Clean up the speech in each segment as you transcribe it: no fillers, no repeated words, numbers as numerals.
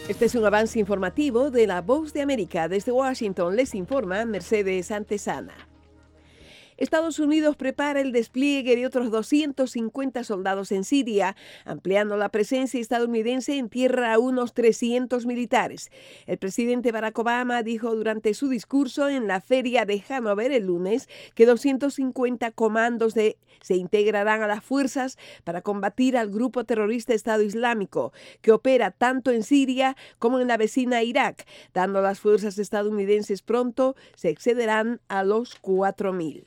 Este es un avance informativo de La Voz de América. Desde Washington les informa Mercedes Antesana. Estados Unidos prepara el despliegue de otros 250 soldados en Siria, ampliando la presencia estadounidense en tierra a unos 300 militares. El presidente Barack Obama dijo durante su discurso en la feria de Hannover el lunes que 250 comandos se integrarán a las fuerzas para combatir al grupo terrorista Estado Islámico, que opera tanto en Siria como en la vecina Irak, dando a las fuerzas estadounidenses pronto se excederán a los 4.000.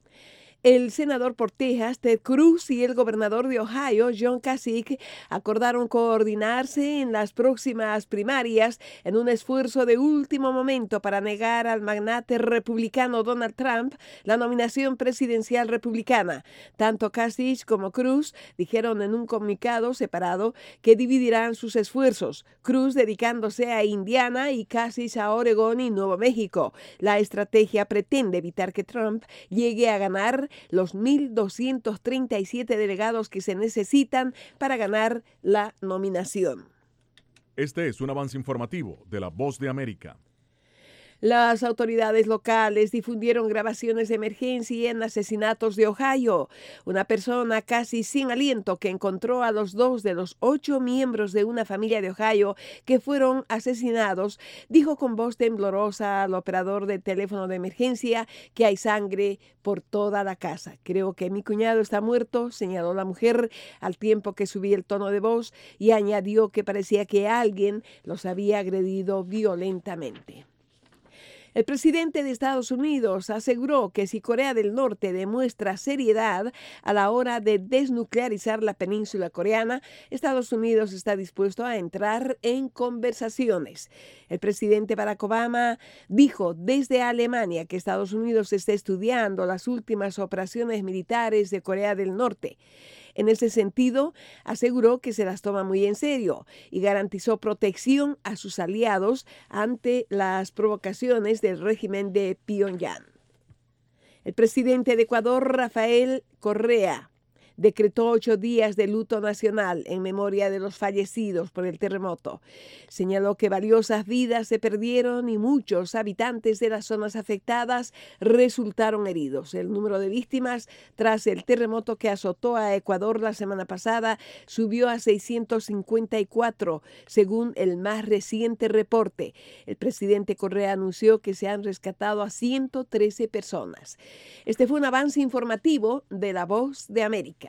El senador por Texas, Ted Cruz, y el gobernador de Ohio, John Kasich, acordaron coordinarse en las próximas primarias en un esfuerzo de último momento para negar al magnate republicano Donald Trump la nominación presidencial republicana. Tanto Kasich como Cruz dijeron en un comunicado separado que dividirán sus esfuerzos, Cruz dedicándose a Indiana y Kasich a Oregón y Nuevo México. La estrategia pretende evitar que Trump llegue a ganar los 1.237 delegados que se necesitan para ganar la nominación. Este es un avance informativo de La Voz de América. Las autoridades locales difundieron grabaciones de emergencia en asesinatos de Ohio. Una persona casi sin aliento que encontró a los 2 de los 8 miembros de una familia de Ohio que fueron asesinados, dijo con voz temblorosa al operador de teléfono de emergencia que hay sangre por toda la casa. Creo que mi cuñado está muerto, señaló la mujer al tiempo que subía el tono de voz y añadió que parecía que alguien los había agredido violentamente. El presidente de Estados Unidos aseguró que si Corea del Norte demuestra seriedad a la hora de desnuclearizar la península coreana, Estados Unidos está dispuesto a entrar en conversaciones. El presidente Barack Obama dijo desde Alemania que Estados Unidos está estudiando las últimas operaciones militares de Corea del Norte. En ese sentido, aseguró que se las toma muy en serio y garantizó protección a sus aliados ante las provocaciones del régimen de Pyongyang. El presidente de Ecuador, Rafael Correa, decretó 8 días de luto nacional en memoria de los fallecidos por el terremoto. Señaló que valiosas vidas se perdieron y muchos habitantes de las zonas afectadas resultaron heridos. El número de víctimas tras el terremoto que azotó a Ecuador la semana pasada subió a 654, según el más reciente reporte. El presidente Correa anunció que se han rescatado a 113 personas. Este fue un avance informativo de La Voz de América.